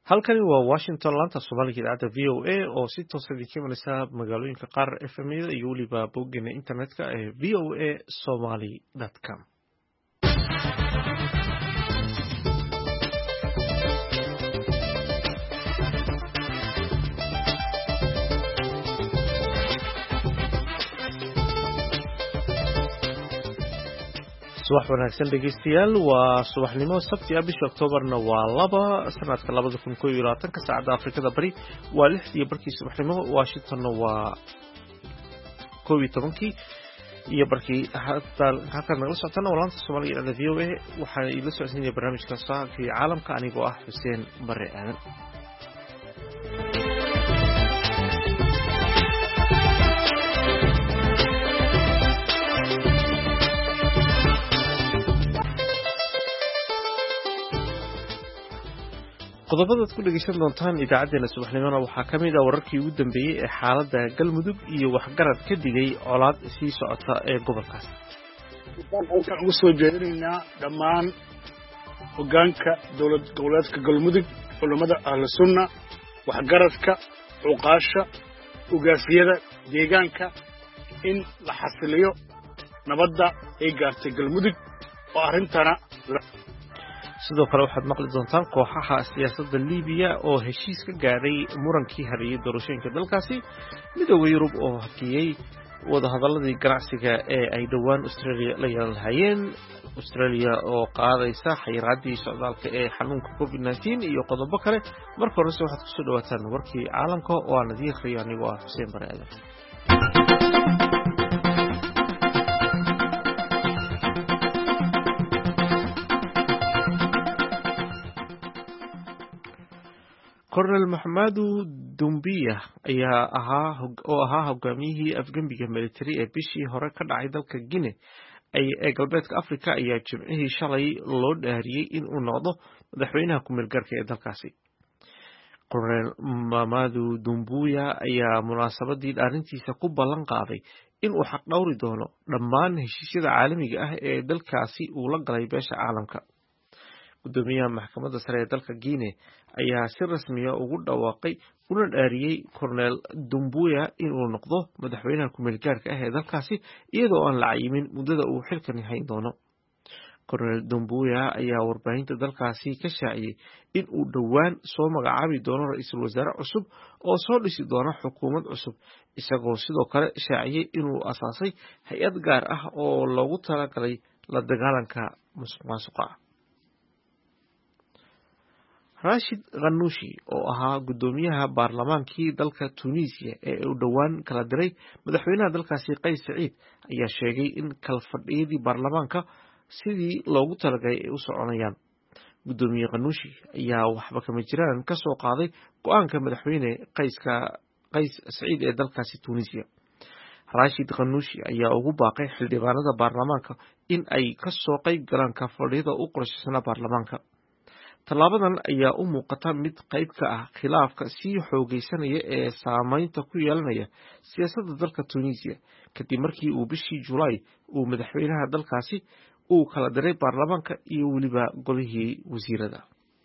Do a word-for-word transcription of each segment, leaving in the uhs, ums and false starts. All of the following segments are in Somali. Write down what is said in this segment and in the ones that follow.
halkani waa Washington laanta Soomaaliga idaacada V O A oo si toos ah idinka imanaysa magaalooyinka qaar F M-yada iyo weliba boggeena internetka ee v o a somali dot com. subax wanaagsan dhegeystayaal waa subaxnimo sabti ah bisha Oktoobarna waa laba sanadka labada kun iyo labaatanka saacada Afrikada Bari waa lix iyo barkii subaxnimo Washingtonna waa koob iyo tobankii iyo barkii halkan nagala socotana laanta Soomaaliga ee V O A waxaan idin socodsiinaya barnaamijka saacadii caalamka anigoo ah Xuseen Bare Aadan. qodobada aad ku dhegeysan doontaan idaacadeena subaxnimona waxaa ka mid ah wararkii ugu dambeeyey ee xaaladda galmudug iyo waxgarad ka digay colaad sii socota ee gobolkaas. waxaan ugu soo jeedinaynaa dhammaan hoggaanka dowlad goboleedka galmudug culamada ahlu sunna waxgaradka cuqaasha ugaasiyada deegaanka in la xasiliyo nabadda ay gaartay galmudug oo arrintana sidoo kale waxaad maqli doontaan kooxaha siyaasadda Liibiya oo heshiis ka gaaray murankii hareeyay doorashooyinka dalkaasi, midowga Yurub oo hakiyay wadahadaladii ganacsiga ee ay dhowaan Australia la yeelanayeen, Australia oo qaadaysa xayiraadii socdaalka ee xanuunka covid nineteen iyo qodobo kale. marka hore waxaad ku soo dhawaataan warkii caalamka oo aan idin akhriyo anigoo ah Xuseen Bare Aadan. Colonel Maxamed Dumbiya ayaa ahaa oo ahaa hogaamiyihii afgambiga military ee bishii hore ka dhacay dalka Guinea ee galbeedka Afrika ayaa jimcihii shalay loo dhaariyay in uu noqdo madaxweynaha ku meel gaarka ee dalkaasi. Colonel Maxamed Dumbiya ayaa munaasabadii dhaarintiisa ku ballan qaaday in uu xaq dhowri doono dhammaan heshiisyada caalamiga ah ee dalkaasi uu la galay beesha caalamka. gudoomiyaha maxkamadda sare ee dalka Guinea ayaa si rasmi ah ugu dhawaaqay una dhaariyay Colonel Dumbiya in uu noqdo madaxweynaha ku meel gaarka ah ee dalkaasi iyadoo aan la cayimin muddada uu xilkan hayn doono. Colonel Dumbiya ayaa warbaahinta dalkaasi ka shaaciyay in uu dhowaan soo magacaabi doono ra'iisul wasaare cusub oo soo dhisi doona xukuumad cusub, isagoo sidoo kale shaaciyay inuu asaasay hay'ad gaar ah oo loogu talagalay la dagaalanka musuqmaasuqa. Rashid Ghannouchi oo ahaa gudoomiyaha baarlamaankii dalka Tunisia ee uu dhowaan kala diray madaxweynaha dalkaasi Qays Saciid ayaa sheegay in kalfadhiyadii baarlamaanka sidii loogu talagalay ay u soconayaan. Gudoomiye Ghannouchi ayaa waxba kama jiraan ka soo qaaday go'aanka madaxweyne Qayska Qays Saciid ee dalkaasi Tunisia. Rashid Ghannouchi ayaa ugu baaqay xildhibaanada baarlamaanka in ay ka soo qayb galaan kalfadhiyada u qorshaysan baarlamaanka. Tallaabadan ayaa u muuqata mid qayb ka ah khilaafka sii xoogaysanaya ee saameynta ku yeelanaya siyaasadda dalka Tunisia kadib markii uu bishii July uu madaxweynaha dalkaasi uu kala diray baarlamaanka iyo weliba golihii wasiirada.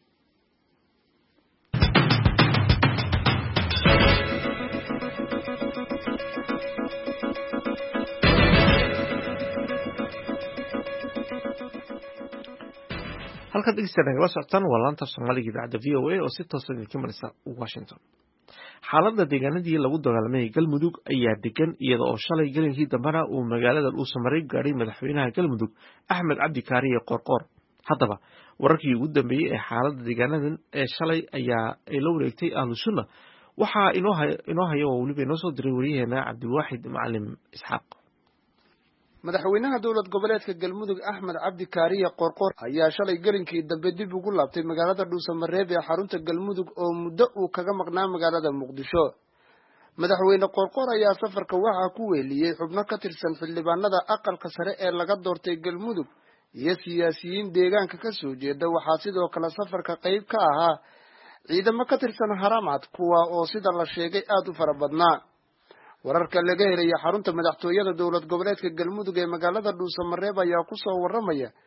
halkaad dhegeystayaal nagala socotaan waa laanta Soomaaliga idaacada V O A oo si toos ah idinka imanaysa Washington. xaaladda deegaanadii lagu dagaalamay Galmudug ayaa degan iyada oo shalay galinkii dambana uu magaalada Dhuusamareeb gaaray madaxweynaha Galmudug Axmed Cabdi Kaariye Qoorqoor. haddaba wararkii ugu dambeeyey ee xaaladda deegaanadan ee shalay ayaa ay la wareegtay ahlu sunna waxaa inoo inoo haya oo weliba inoo soo diray wariyaheena Cabdiwaaxid Macalin Isxaaq. madaxweynaha dowlad goboleedka galmudug Axmed Cabdi Kaariye Qoorqoor ayaa shalay galinkii dambe dib ugu laabtay magaalada Dhuusamareeb ee xarunta galmudug oo muddo uu kaga maqnaa magaalada Muqdisho. madaxweyne Qoorqoor ayaa safarka waxaa ku weeliyey xubno ka tirsan xildhibaanada aqalka sare ee laga doortay galmudug iyo siyaasiyiin deegaanka ka soo jeeda. waxaa sidoo kale safarka qayb ka ahaa ciidamo ka tirsan Haramcad kuwa oo sida la sheegay aad u fara badnaa. wararka laga helay xarunta madaxtooyada dowlad goboleedka galmudug ee magaalada Dhuusamareeb ayaa ku soo waramaya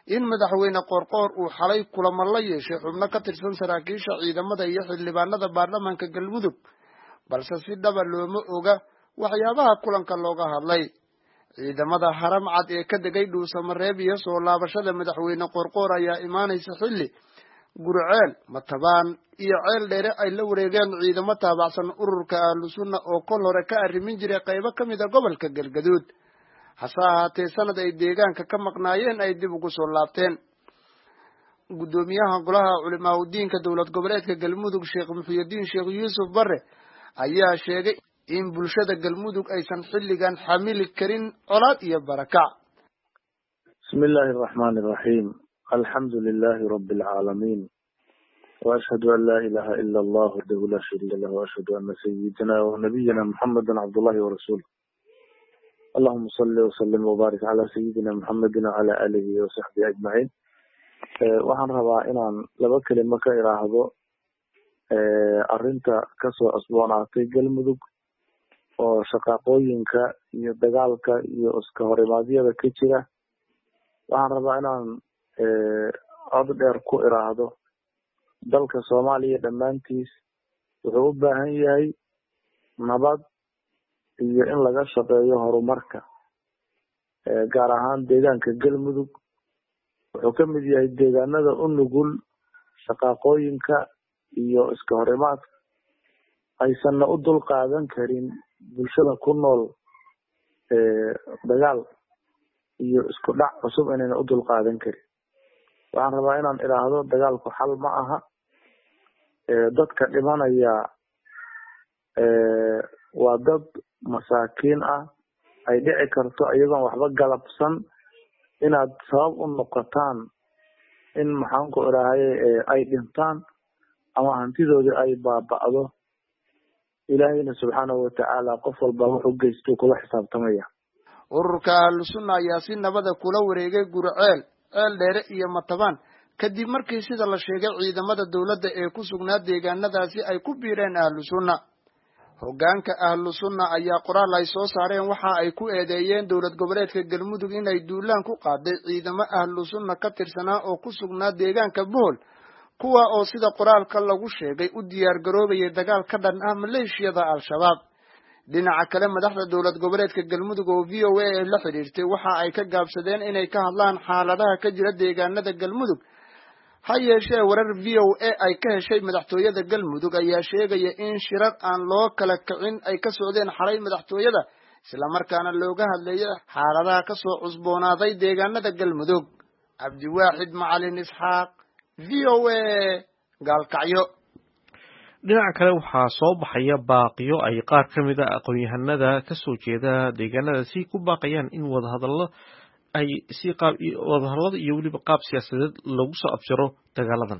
in madaxweyne Qoorqoor uu xalay kulamo la yeeshay xubno ka tirsan saraakiisha ciidamada iyo xildhibaanada baarlamaanka Galmudug balse si dhaba looma oga waxyaabaha kulanka looga hadlay ciidamada haram cad ee ka degay Dhuusamareeb iyo soo laabashada madaxweyne Qoorqoor ayaa imaanaysa xilli Gurceel Matabaan iyo Ceel Dheere ay la wareegeen ciidamo taabacsan ururka Ahlusunna oo kol hore ka arrimin jiray qaybo kamid ah gobolka Galgaduud hase ahaatee sanad ay deegaanka ka maqnaayeen ay dib ugu soo laabteen gudoomiyaha golaha culimaa diinka dowlad goboleedka Galmudug Sheekh Muxyidiin Sheekh Yuusuf Barre ayaa sheegay in bulshada Galmudug aysan xilligan xamili karin colaad iyo barakac bismillaahir rahmaanir rahiim alxamdulillaahi rabbil caalamiin وأشهد أن لا إله إلا الله وحده لا شريك له وأشهد أن سيدنا ونبينا محمد عبد الله ورسوله اللهم صل وسلم وبارك على سيدنا محمد وعلى آله وصحبه أجمعين waxaan rabaa inaan laba kelimo ka iraahdo arinta kasoo asboonaatay Galmudug oo shaqaqooyinka iyo dagaalka iyo iska horimaadyada ka jira waxaan rabaa inaan cod dheer ku iraahdo dalka Soomaaliya dhamaantiis wuxuu u baahan yahay nabad iyo in laga shaqeeyo horumarka gaar ahaan deegaanka Galmudug wuxuu ka mid yahay deegaanada u nugul shaqaqooyinka iyo iska horimaadka aysan u dul qaadan karin bulshada ku nool dagaal iyo isku dhac cusub inayna u dul qaadan karin waxaan rabaa inaan iraahdo dagaalku xal ma aha dadka dhimanaya waa dad masaakiin ah ay dhici karto iyagoon waxba galabsan inaad sabab u noqotaan in maxaan ku iraahay ay dhintaan ama hantidoodii ay baaba'do ilaahayna subxaanahu wa tacaala qof walba wuxuu geysto kula xisaabtamaya ururka Ahlusunna ayaa si nabada kula wareegay Gurceel Ceel Dheere iyo Matabaan kadib markii sida la sheegay ciidamada dawladda ee ku sugnaa deegaanadaasi ay ku biireen Ahlusunna hoggaanka Ahlusunna ayaa qoraal ay soo saareen waxa ay ku eedeeyeen dowlad goboleedka Galmudug inay duulaan ku qaaday ciidamo Ahlusunna ka tirsanaa oo ku sugnaa deegaanka Bohol kuwa oo sida qoraalka lagu sheegay u diyaar garoobay dagaal ka dhan ah maleeshiyada Al-Shabaab dhinaca kale madaxda dowlad goboleedka Galmudug oo V O A la xiriirtay waxa ay ka gaabsadeen inay ka hadlaan xaaladaha ka jira deegaanada Galmudug hayeeshee warar V O A ay ka heshay madaxtooyada Galmudug ayaa sheegaya in shirar aan loo kala kicin ay ka socdeen xalay madaxtooyada isla markaana looga hadlayo xaaladaha ka soo cusboonaaday deegaanada Galmudug Cabdiwaaxid Macalin Isxaaq V O A Gaalkacyo dhinaca kale waxaa soo baxaya baaqiyo ay qaar ka mid ah aqoon-yahanada ka soo jeeda deegaanadaasi ku baaqayaan in wadahadallo ay si qaab wadahadallada iyo weliba qaab siyaasadeed lagu soo abjaro dagaaladan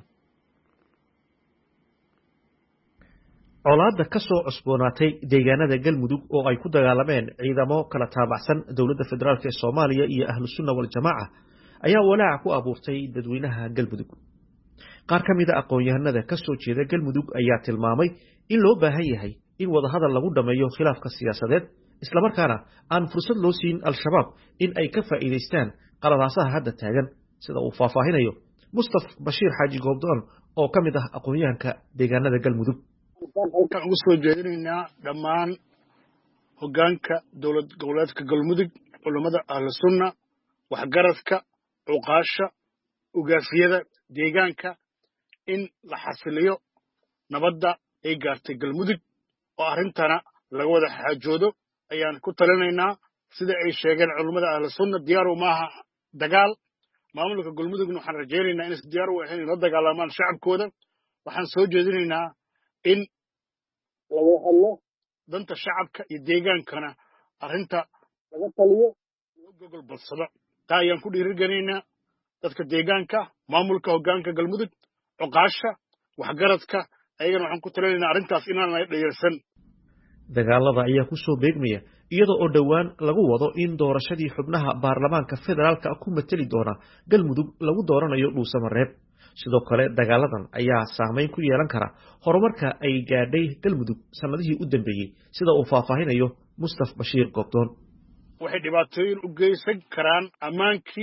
colaadda ka soo cusboonaatay deegaanada Galmudug oo ay ku dagaalameen ciidamo kala taabacsan dowladda federaalka ee Soomaaliya iyo Ahlusunna wal Jamaaca ayaa walaac ku abuurtay dadweynaha Galmudug qaar ka mid ah aqoon-yahanada ka soo jeeda Galmudug ayaa tilmaamay in loo baahan yahay in wadahadal lagu dhameeyo khilaafka siyaasadeed isla markaana aan fursad loo siin Al-Shabaab in ay ka faa'iideystaan qalalaasaha hadda taagan sida uu faahfaahinayo Mustafa Bashiir Xaaji Goobdoon oo ka mid ah aqoon-yahanka deegaanada Galmudug halkan ugu soo jeedinaynaa dhammaan hoggaanka dowlad goboleedka Galmudug culimada Ahlusunna waxgaradka cuqaasha ugaasiyada deegaanka in la xasiliyo nabadda ay gaartay Galmudug oo arintana laga wada xaajoodo ayaan ku talinaynaa sida ay sheegeen culimada Ahlusunna diyaar u maaha dagaal maamulka Galmudugna waxaan rajaynaynaa in diyaar u ahayn la dagaalamaan shacabkooda waxaan soo jeedinaynaa in laga hadlo danta shacabka iyo deegaankana arinta laga taliyo oo gogol badsada taa ayaan ku dhiirigelinaynaa dadka deegaanka maamulka hoggaanka Galmudug cuqaasha waxgaradka ayagana waxaan ku talinaynaa arintaas inaan la dhayirsan dagaalada ayaa ku soo beegmaya iyadoo oo dhawaan lagu wado in doorashadii xubnaha baarlamaanka federaalka ku matali doona Galmudug lagu dooranayo Dhuusamareeb sidoo kale dagaaladan ayaa saameyn ku yeelan kara horumarka ay gaadhay Galmudug sanadihii u dambeeyay sida uu faahfaahinayo Mustafa Bashiir Goobdoon waxay dhibaatooyin u geysan karaan amaankii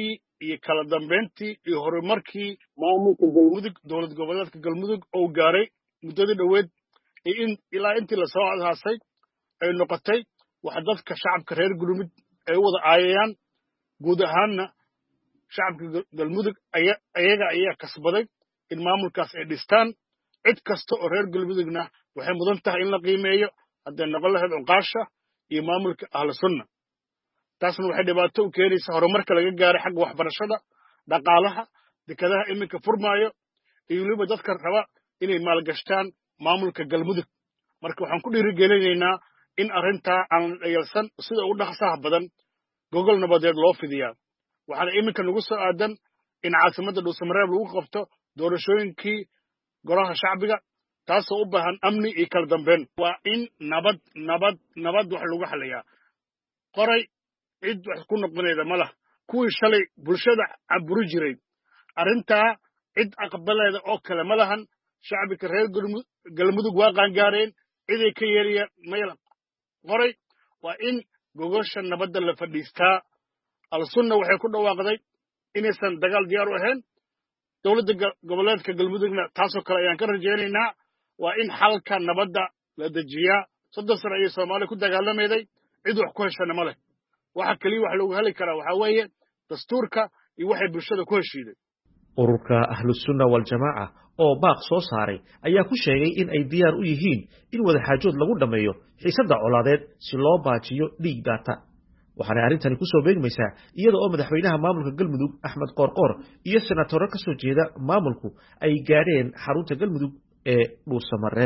iyo kala dambeyntii iyo horumarkii maamulka galmudug dowlad goboleedka galmudug oo gaaray muddadii dhoweed iyo in ilaa intii lasoo asaasay ay noqotay wax dadka shacabka reer galmudug ay u wada aayayaan guud ahaanna shacabka galmudug ayaga ayaa kasbaday in maamulkaas ay dhistaan cid kasta oo reer galmudugna waxay mudan tahay in la qiimeeyo hadday noqon lahayd cuqaasha iyo maamulka ahlu sunna taasna waxay dhibaato u keenaysaa horumarka laga gaaray xagga waxbarashada dhaqaalaha dekadaha iminka furmaayo iyo weliba dadka raba inay maalgashtaan maamulka galmudug marka waxaan ku dhiirigelinaynaa in arrintaa aan dhayalsan sida ugu dhaqsaha badan gogol nabadeed loo fidiyaa waxaana iminka nagu soo aadan in caasimadda dhuusamareeb lagu qabto doorashooyinkii golaha shacbiga taasoo u baahan amni iyo kala dambeyn waa in nabad nabad nabad wax lagu xaliyaa qoray cid wax ku noqonayda ma lah kuwii shalay bulshada caburi jiray arrintaa cid aqbaleeda oo kale ma lahan shacbiga reer galmudug waa qaangaareen ciday ka yeerayaan mayla qoray waa in gogosha nabadda la fadhiistaa al-sunna waxay ku dhawaaqday inaysan dagaal diyaar u ahayn dowladda goboleedka galmudugna taasoo kale ayaan ka rajaynaynaa waa in xalka nabadda la dejiyaa soddon sano ayay soomaaliya ku dagaalamayday cid wax ku heshana ma leh waxa keliya wax lagu heli karaa waxaa weeye dastuurka iyo waxay bulshada ku heshiiday ururka ahlusunna waljamaaca oo baaq soo saaray ayaa ku sheegay in ay diyaar u yihiin in wadaxaajood lagu dhammeeyo xiisadda colaadeed si loo baajiyo dhiig daata waxaanay arrintani ku soo beegmaysaa iyada oo madaxweynaha maamulka galmudug axmed qoorqoor iyo senatoro ka soo jeeda maamulku ay gaadheen xarunta galmudug ee dhuusamareeb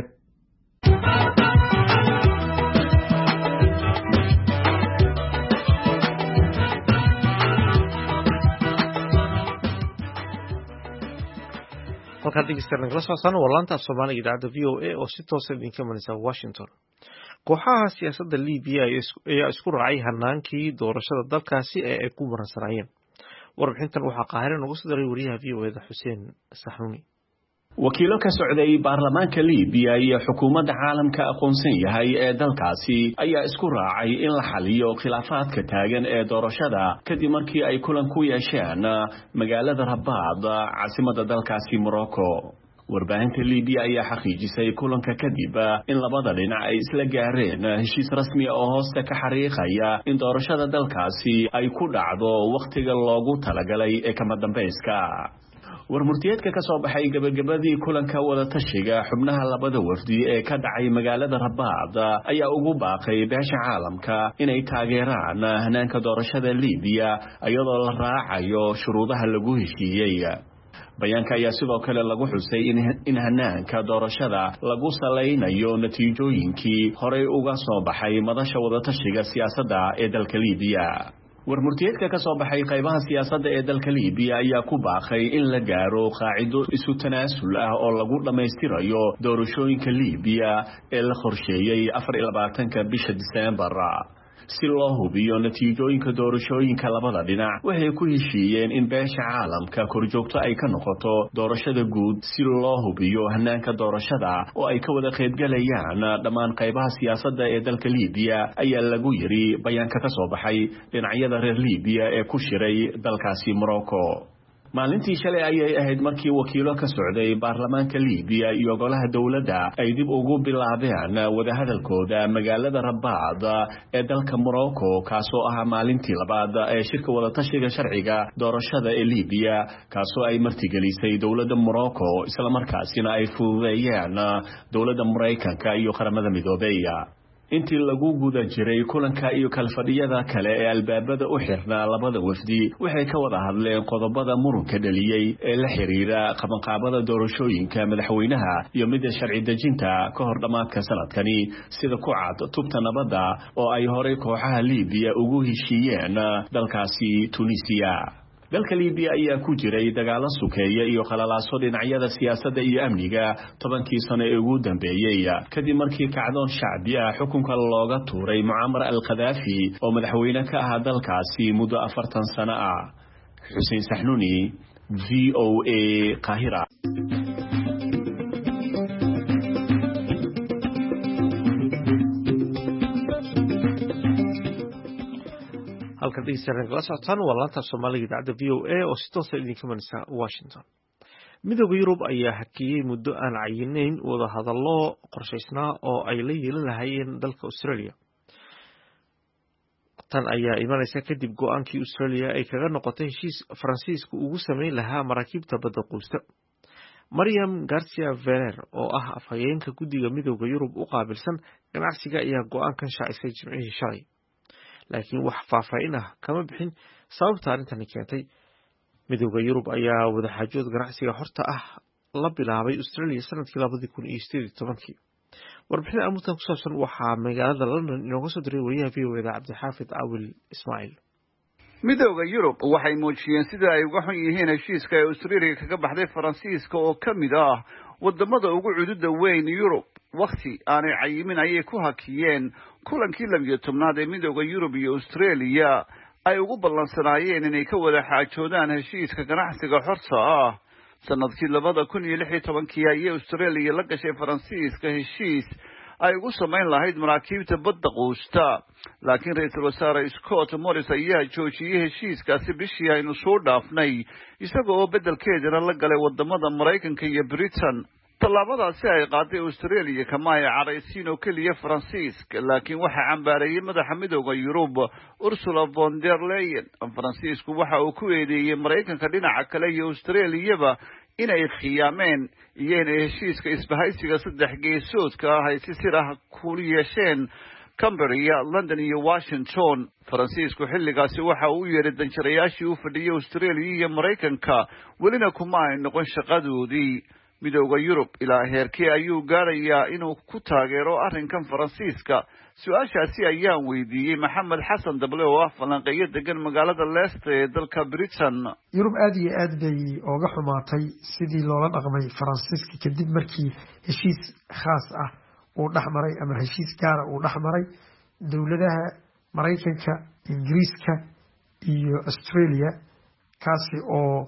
halkaad dhegeystayaal nagala socotaan waa laanta af soomaaliga idaacadda v o a oo si toosa idinka imanaysa washington kooxaha siyaasadda libiya ayaa isku raacay hanaankii doorashada dalkaasi ee ay ku maransanaayeen warbixintan waxaa qaahire noogu soo daray wariyaha v o eda xuseen saxnuuni wakiilo ka socday baarlamaanka libiya iyo xukuumadda caalamka aqoonsan yahay ee dalkaasi ayaa isku raacay in la xaliyo khilaafaadka taagan ee doorashada kadib markii ay kulan ku yeesheen magaalada rabaad caasimadda dalkaasi morocco warbaahinta libiya ayaa xaqiijisay kulanka kadib in labada dhinac ay isla gaareen heshiis rasmi oo hoosta ka xariiqaya in doorashada dalkaasi ay ku dhacdo wakhtiga loogu talagalay ee kama dambayska warmurtiyeedka ka soo baxay gabagabadii kulanka wadatashiga xubnaha labada wafdi ee ka dhacay magaalada rabaad ayaa ugu baaqay beesha caalamka inay taageeraan hanaanka doorashada libiya iyadoo la raacayo shuruudaha lagu heshiiyey bayaanka ayaa sidoo kale lagu xusay in hanaanka doorashada lagu salaynayo natiijooyinkii horey uga soo baxay madasha wadatashiga siyaasadda ee dalka libiya warmurtiyeedka ka soo baxay qaybaha siyaasadda ee dalka libiya ayaa ku baaqay in la gaaro qaacido isu tanaasul ah oo lagu dhammaystirayo doorashooyinka libiya ee la qorsheeyey afar iyo labaatanka bisha diseembar si loo hubiyo natiijooyinka doorashooyinka labada dhinac waxay ku heshiiyeen in beesha caalamka korjoogto ay ka noqoto doorashada guud si loo hubiyo hanaanka doorashada oo ay ka wada qaybgalayaan dhammaan qaybaha siyaasadda ee dalka libiya ayaa lagu yiri bayaanka ka soo baxay dhinacyada reer libiya ee ku shiray dalkaasi morocco maalintii shalay ayay ahayd markii wakiilo ka socday baarlamaanka libiya iyo golaha dowladda ay dib ugu bilaabeen wadahadalkooda magaalada rabaad ee dalka morocco kaasoo ahaa maalintii labaad ee shirka wadatashiga sharciga doorashada ee libiya kaasoo ay martigelisay dowladda morocco islamarkaasina ay fududeeyeen dowladda maraykanka iyo qaramada midoobay intii lagu guda jiray kulanka iyo kalfadhiyada kale ee albaabada u xirnaa labada wafdi waxay ka wada hadleen qodobada muranka dhaliyey ee la xiriira qabanqaabada doorashooyinka madaxweynaha iyo midda sharci dejinta ka hor dhammaadka sanadkani sida ku cad tubta nabadda oo ay horey kooxaha libiya ugu heshiiyeen dalkaasi tunisiya dalka libiya ayaa ku jiray dagaalo sukeeya iyo khalalaaso dhinacyada siyaasadda iyo amniga tobankii sano ee ugu dambeeyey kadib markii kacdoon shacbi ah xukunka looga tuuray mucammar al-khadaafi oo madaxweyne ka ahaa dalkaasi muddo afartan sano ah xuseen saxnuuni v o a qaahira halkan dhegeystayaal nagala socotaan waa laanta Soomaaliga idaacadda V O A oo si toos ah idinka imanaysa Washington. Midowga Yurub ayaa hakiyay muddo aan cayinayn wada hadallo qorshaysnaa oo ay la yeelan lahaayeen dalka Australia. Tan ayaa imanaysa kadib go'aankii Australia ay kaga noqotay heshiis Faransiisku ugu sameyn lahaa maraakiibta badda quusta. Mariam Garcia Ferrer oo ah afhayeenka guddiga Midowga Yurub u qaabilsan ganacsiga ayaa go'aankan shaacisay Jimcihii shalay. laakiin wax faahfaahin ah kama bixin sababta arrintan keentay. Midowga Yurub ayaa wadaxaajood ganacsiga horta ah la bilaabay Australia sanadkii labadi kun iyo sideed iyo tobankii. Warbixin amuurtan ku saabsan waxaa magaalada London inooga soo diray wariyaha V O A Cabdixaafid Awil Ismaaciil. midowga Yurub waxay muujiyeen sida ay uga xun yihiin heshiiska ay Australia kaga baxday Faransiiska oo ka mid ah wadamada ugu cududa weyn Yurub. waqti aanay cayimin ayay ku hakiyeen kulankii labiyo tobnaad ee midowga Yurub iyo Australia ay ugu ballansanaayeen inay ka wada xaajoodaan heshiiska ganacsiga xorta ah. sanadkii labada kun iyo lix iyo tobankii ayay Australia la gashay Faransiiska heshiis ay ugu samayn lahayd maraakiibta badda quusta, laakiin ra-iisul wasaare Scott Morrison ayaa joojiyey heshiiskaasi bishii aynu soo dhaafnay isaga oo beddelkeedana la galay wadamada Maraykanka iyo Britain. tallaabadaasi ay qaaday Australia kama ay caraysiin oo keliya Faransiiska, laakiin waxaa cambaareeyay madaxa midowga Yurub Ursula von der Leyen. Faransiisku waxa uu ku eedeeyey Maraykanka dhinaca kale iyo Australiaba inay khiyaameen iyo inay heshiiska isbahaysiga saddex geesoodka ah ay si sir ah ku yeesheen Canberra, London iyo Washington. Faransiisku xilligaasi waxa uu yeeray danjirayaashii u fadhiyay Australia iyo Maraykanka welina kuma ay noqon shaqadoodii. midowga Yurub ilaa heerkee ayuu gaarayaa inuu ku taageero arrinkan Faransiiska? su-aashaasi ayaan weydiiyey Maxamed Xasan Dable oo ah falanqeeyo degan magaalada Leicester ee dalka Britain. Yurub aad iyo aad bay uga xumaatay sidii loola dhaqmay Faransiiska kadib markii heshiis khaas ah uu dhexmaray ama heshiis gaar ah uu dhexmaray dowladaha Maraykanka, Ingiriiska iyo Australia, kaasi oo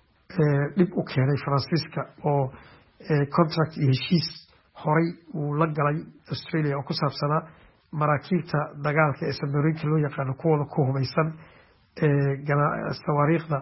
dib u keenay Faransiiska oo contract iyo heshiis horay uu la galay Australia oo ku saabsanaa maraakiibta dagaalka ee submarine loo yaqaan kuwada ku hubaysan ee sawaariikhda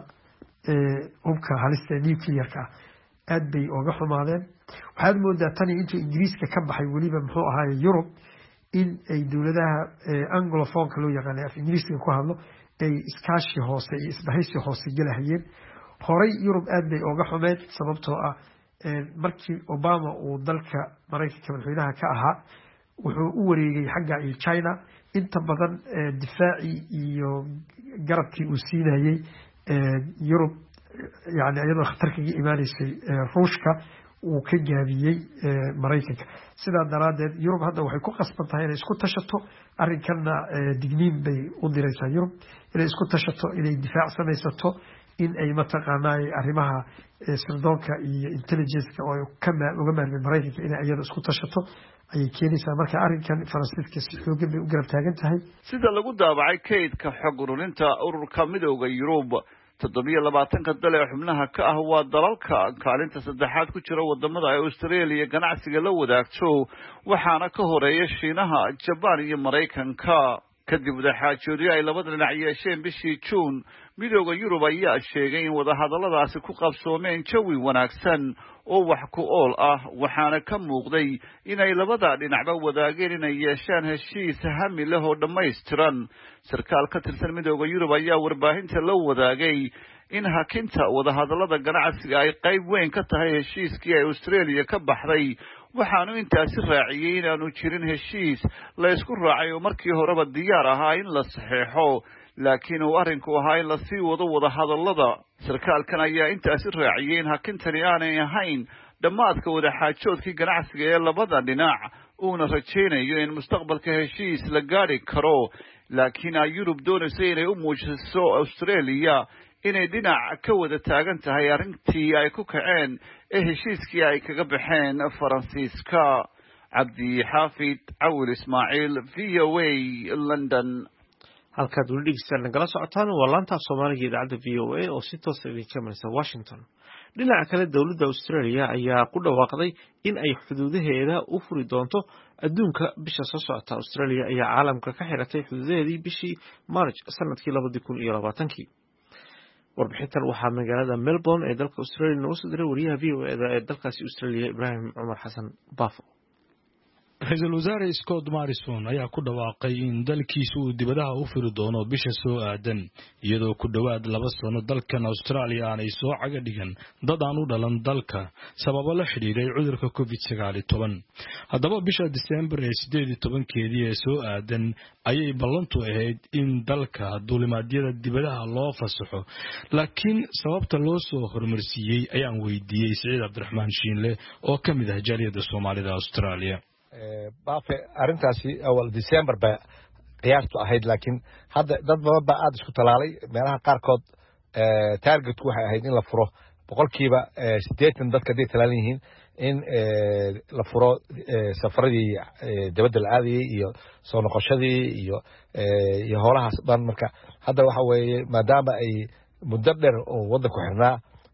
ee hubka halista nuclear-ka aad bay uga xumaadeen. waxaad moodaa tani intuu Ingiriiska ka baxay weliba muxuu ahaay Yurub in ay dowladaha anglophone loo yaqaan af Ingiriiska ku hadlo ay iskaashi hoose iyo isbahaysi hoose galahayeen. horay Yurub aad bay uga xumeed sababtoo ah markii Obama uu dalka Maraykanka madaxweynaha ka ahaa wuxuu u wareegay xagga iyo China inta badan difaaci iyo garabkii uu siinayay Yurub, yani iyadoo khatar kaga imaanaysay Ruushka uu ka gaabiyey Maraykanka. sidaa daraadeed Yurub hadda waxay ku qasban tahay inay isku tashato. arrinkanna digniin bay u diraysaa Yurub inay isku tashato, inay difaac samaysato, in ay mataqaanaa arrimaha sirdoonka iyo intelligence-ka oo ka uga maarmay Maraykanka inay iyada isku tashato ayay keenaysaa. marka arrinkan Faransiiska si xooggan bay u garab taagan tahay. sida lagu daabacay kaydka xog ururinta ururka midowga Yurub, toddobiyo labaatanka dal ee xubnaha ka ah waa dalalka kaalinta saddexaad ku jira wadamada ay Australia ganacsiga la wadaagto, waxaana ka horeeya Shiinaha, Japan iyo Maraykanka. kadib wadaxaajoodyo ay labada dhinac yeesheen bishii Juun, midowga Yurub ayaa sheegay in wadahadalladaasi ku qabsoomeen jawi wanaagsan oo wax ku ool ah, waxaana ka muuqday inay labada dhinacba wadaageen inay yeeshaan heshiis hami leh oo dhammaystiran. sarkaal ka tirsan midowga Yurub ayaa warbaahinta la wadaagay in hakinta wadahadallada ganacsiga ay qayb weyn ka tahay heshiiskii ay Australia ka baxday, waxaanu intaasi raaciyey inaanu jirin heshiis la isku raacay oo markii horeba diyaar ahaa in la saxeexo, laakiin uu arrinku ahaa in la sii wado wadahadallada. sarkaalkan ayaa intaasi raaciyey in hakintani aanay ahayn dhammaadka wadaxaajoodkii ganacsiga ee labada dhinac, uuna rajaynayo in mustaqbalka heshiis la gaadhi karo, laakiin ay Yurub doonaysay inay u muujiso Australia inay dhinac ka wada taagan tahay arrintii ay ku kaceen ee heshiiskii ay kaga baxeen Faransiiska. Cabdixaafid Awil Ismaaciil, V O A, London. halkaad weli dhegeystayaal nagala socotaan waa laanta Soomaaliga idaacadda V O A oo si toos ah idinka imanaysa Washington. dhinaca kale dowladda Australia ayaa ku dhawaaqday in ay xuduudaheeda u furi doonto adduunka bisha soo socota. Australia ayaa caalamka ka xiratay xuduudaheedii bishii March sanadkii labadi kun iyo labaatankii. warbixintan waxaa magaalada Melbourne ee dalka Australia noo soo diray wariyaha V O A ee dalkaasi Australia Ibrahim Cumar Xasan Baafo. Ra'iisul Wasaare Scott Morrison ayaa ku dhawaaqay in dalkiisu uu dibadaha u furi doono bisha soo aadan iyadoo ku dhawaad laba sano dalkan Australia aanay soo caga dhigan dad aan u dhalan dalka sababo la xiriiray cudurka covid sagaal iyo toban. Haddaba bisha December ee sideed iyo tobankeedii ee soo aadan ayay ballantu ahayd in dalka duulimaadyada dibadaha loo fasaxo, laakiin sababta loo soo hormarsiiyey ayaan weydiiyey Saciid Cabdiraxmaan Shiinle oo ka mid ah jaaliyadda Soomaalida Australia. baafe arrintaasi awal December ba qiyaastu ahayd, laakiin hadda dad badan baa aad isku talaalay. meelaha qaarkood targetku waxay ahayd in la furo boqolkiiba siddeetan dadka haday talaalan yihiin in la furo safaradii dibadda la aadayay iyo soo noqoshadii iyo iyo howlahaas dhan. marka hadda waxa weeye maadaama ay muddo dheer oo waddanku xirnaa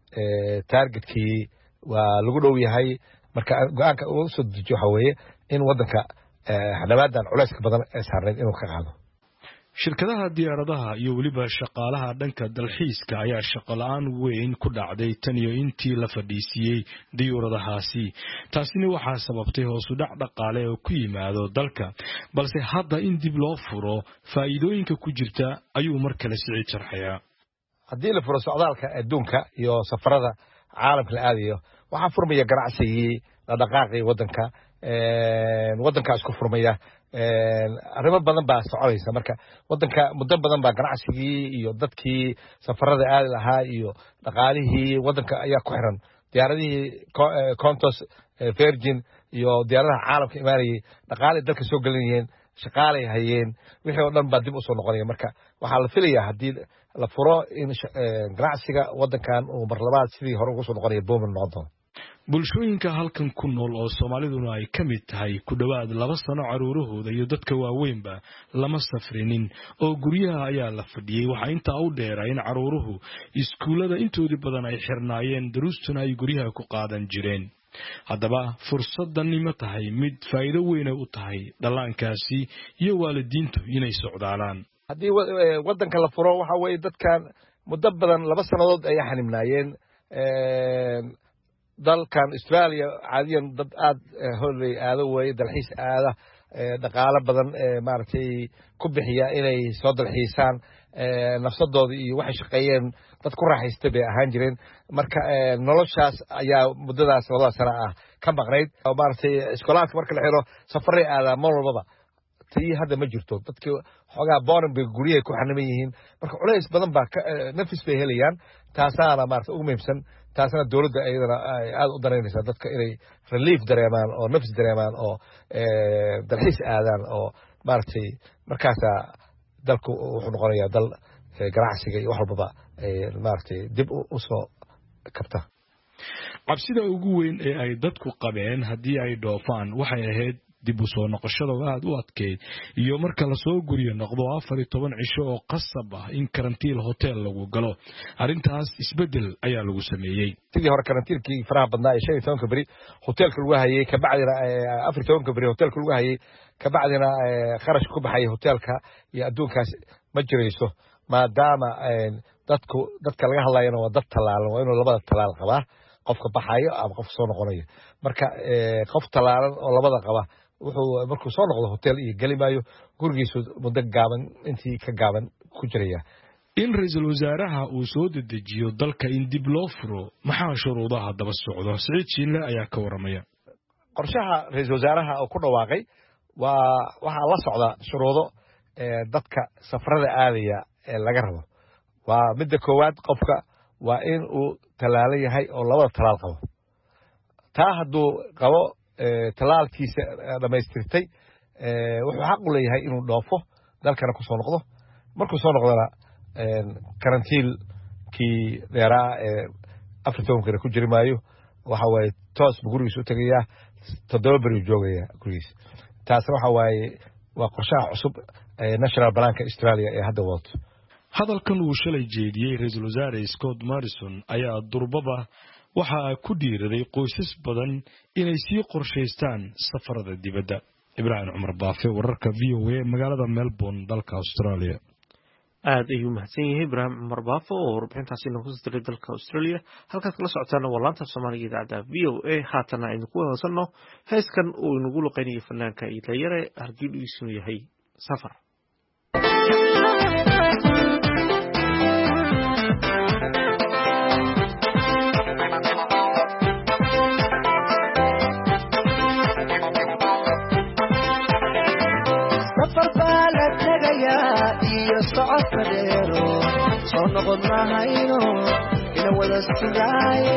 targetkii waa lagu dhow yahay, marka go-aanka uu soo dejiyo waxa weeye in waddanka xadawaadan culayska badan ee saarneyd inuu ka qaado. shirkadaha diyaaradaha iyo weliba shaqaalaha dhanka dalxiiska ayaa shaqo la'aan weyn ku dhacday tan iyo intii la fadhiisiyey diyuuradahaasi. taasina waxaa sababtay hoos u dhac dhaqaale oo ku yimaado dalka, balse hadda in dib loo furo faa'iidooyinka ku jirta ayuu mar kale Saciid sharxayaa. haddii la furo socdaalka adduunka iyo safarada caalamka la aadayo, waxaa furmaya ganacsigii la dhaqaaqii waddanka waddanka isku furmaya, arrimo badan baa soconaysa. marka waddanka muddo badan baa ganacsigii iyo dadkii safarada aadi lahaa iyo dhaqaalihii waddanka ayaa ku xiran. diyaaradihii Qantas, Virgin iyo diyaaradaha caalamka imaanayay dhaqaalay dalka soo gelinayeen, shaqaalay hayeen, wixii oo dhan baa dib u soo noqonaya. marka waxaa la filayaa haddii la furo in ganacsiga waddankan uu mar labaad sidii hore ugu soo noqonaya booman noqon doono. bulshooyinka halkan ku nool oo Soomaaliduna ay ka mid tahay ku dhawaad laba sano caruurahooda iyo dadka waaweynba lama safrinin oo guryaha ayaa la fadhiyay. waxaa intaa u dheeraa in caruuruhu iskuulada intoodii badan ay xirnaayeen, daruustuna ay guryaha ku qaadan jireen. haddaba fursadani ma tahay mid faa'iido weyn u tahay dhallaankaasi iyo waalidiintu inay socdaalaan? haddii waddanka la furo waxa weeye dadkan muddo badan laba sannadood ayay xanibnaayeen. dalkan Australia caadiyan dad aad holiday aado weeye, dalxiis aada, dhaqaale badan maaragtay ku bixiya inay soo dalxiisaan, nafsadooda iyo waxay shaqeeyeen dad ku raaxaysta bay ahaan jireen. marka noloshaas ayaa muddadaas labada sano ah ka maqnayd. maaragtay iskoolaadka marka la xiro safaray aadaa mar walbaba, tii hadda ma jirto. dadkii xoogaa booran bay guryahay ku xaniman yihiin, marka culays badan baa nafis bay helayaan. taasaana maaragtay ugu muhiimsan. taasna dowladda ayadana aad u danaynaysaa dadka inay relief dareemaan oo nafis dareemaan oo dalxiis aadaan oo maaragtay markaasaa dalku wuxuu noqonayaa dal ganacsiga iyo wax walbaba maaragtay dib u soo kabta. cabsida ugu weyn ee ay dadku qabeen haddii ay dhoofaan waxay ahayd dib u soo noqoshada aad u adkeyd iyo marka la soo guriyo noqdo afar iyo toban cisho oo qasab ah in karantiil hotel lagu galo. arrintaas isbedel ayaa lagu sameeyey. sidii hore karantiilkii faraha badnaa ee shan iyo tobanka beri hotelka lagu hayay, kabacdina afar iyo tobanka beri hotelka lagu hayay, kabacdina kharash ku baxay hotelka iyo adduunkaas ma jirayso, maadaama dadku dadka laga hadlayana waa dad talaalan, waa inuu labada talaal qabaa, qofka baxayo ama qofka soo noqonayo. marka qof talaalan oo labada qaba wuxuu markuu soo noqdo hotel iyo geli maayo, gurigiisu muddo gaaban intii ka gaaban ku jiraya. in ra'iisul wasaaraha uu soo dedejiyo dalka in dib loo furo, maxaa shuruudaha daba socdo? Saciid Shiinle ayaa ka waramaya. qorshaha ra'iisul wasaaraha oo ku dhawaaqay waa waxaa la socda shuruudo dadka safarada aadaya ee laga rabo. waa midda koowaad, qofka waa in uu talaalan yahay oo labada talaal qabo. taa hadduu qabo talaalkiisa dhamaystirtay, wuxuu xaq u leeyahay inuu dhoofo dalkana ku soo noqdo. markuu soo noqdona karantiilkii dheeraa ee afar iyo toban kare ku jiri maayo, waxa waaye toos buu gurigiisa u tegayaa, toddoba beri uu joogayaa gurigiisa. taasna waxa waaye waa qorshaha cusub ee national planka Australia ee hadda wadato. hadalkan uu shalay jeediyey ra'iisul wasaare Scott Morrison ayaa durbaba waxaa ku dhiiraday qoysas badan inay sii qorshaystaan safarada dibadda. Ibraahim Cumar Baafe, wararka V O A, magaalada Melbourne, dalka Australia. aad ayuu mahadsan yahay Ibraahim Cumar Baafe oo warbixintaasi nagu soo diray dalka Australia. halkaad kala socotaan waa laanta Soomaaliga idaacada V O A. haatana aynu ku wadaasano heeskan uu nagu luqeynaya fanaanka Iidla Yare hargeysa yahay safar. socodkadeero soo noqon mahayno ina wada sugaaye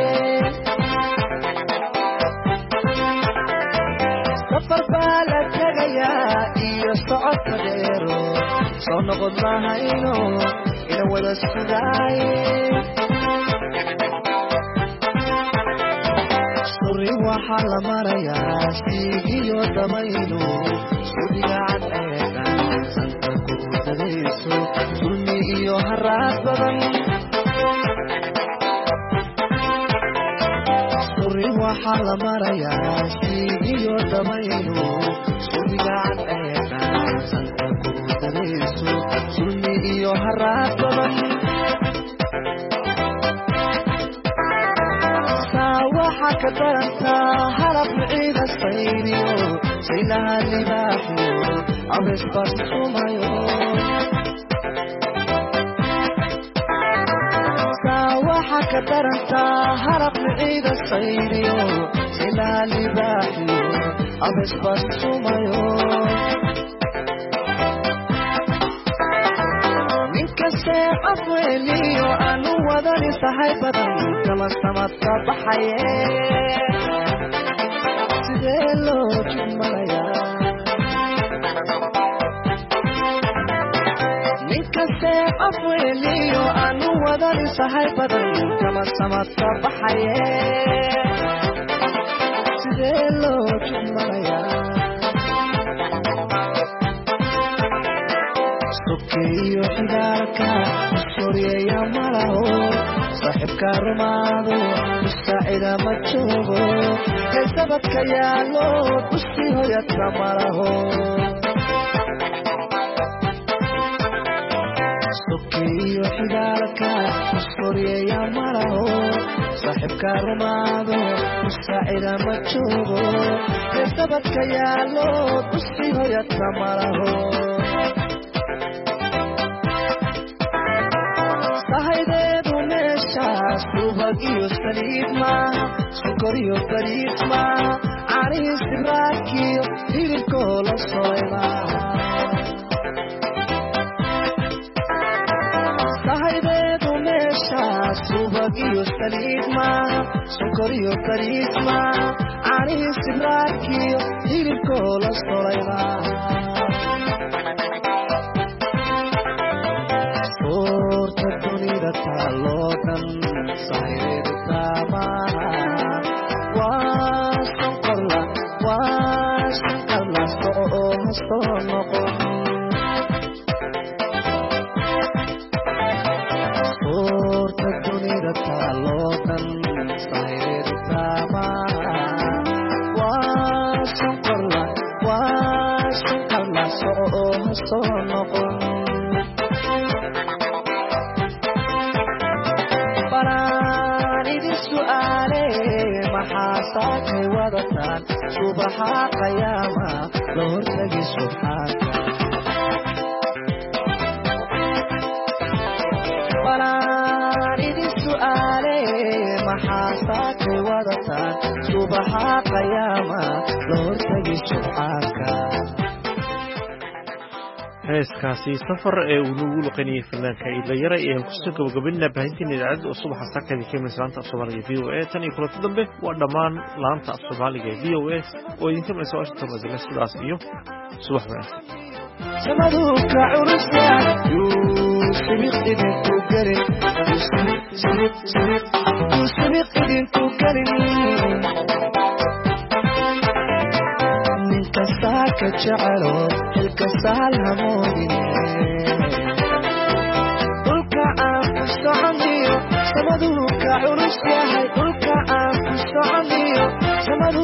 safar baa la tegayaa iyo socodkadeero soo noqon mahayno ina wada sugaaye suri waxaa la marayaa siigiyo damayno sudigacan eegan santa kuudadayso sulmi iyo haraad badan suri waxaa la marayaa siigiyo damayno sudigacan eegan santa kuudadayso sulmi iyo haraad badan waxaa ka darantaa harab ciida sayriyo saylaha libaaxiyo abisbas sumayo saa waxaa ka darantaa harab ciida sayriyo saylaha libaaxiyo abisbas sumayo ninkastee afweeliyo aanu wadani sahay badan kama samadka baxaye sidee loo jugmanayaa ninkastee afweeliyo aanu wadani sahay badan kama samadka baxaye sidee loo jugmanayaa sokeeyo xidaalka soryeeya malaho saaxiibka rumaado mustaacida ma joogo kasabadka yaalo dusi hoyadka malaho sokeeyo xidaalka soryeeya malaho saaxiibka rumaado mustaacida ma joogo kasabadka yaalo dusi hoyadka malaho sahaydeedu meeshaas subag iyo saliid maaha sokor iyo bariis maaha caanihiis dibraakiyo hilibkoo la solay maaha sahaydeedu meeshaas subag iyo saliid maaha sokor iyo bariis maaha caanihiis dibraakiyo hilibkoo la solay maaha taaloodan sahaydeedu taamaha waa shanqarla waa shanqarla soco oo hastoo noqon soorta dunida taaloodan sahaydeedu taamaha waa shanqarla waa shanqarla soco oo hastoo noqon maxaasaakay wadataan subaxa qayaama la hortagi subxaanka balaan idin su'aale maxaasaakay wadataan subaxa qayaama la hortagi subxaanka. heeskaasi safar ee uu nagu luqeynayay fanaanka Iidla Yare ee kusoo gabagabinaa baahintiin idaacadda oo subaxa saakada ka imanaysa laanta af Soomaaliga V O A. tan iyo kulanti dambe waa dhammaan laanta af Soomaaliga V O A oo idinka imanaysa Washington madina sidaas iyo subax wanaagsan. samaduka curusya yuusibiq idinku gelin yuusibiq yuusibiq idinku gelin ninkastaaka jecelo xilkastaal hamoodine dhulka aan ku soconniyo samaduka culus yahay dhulka soconiyo samadu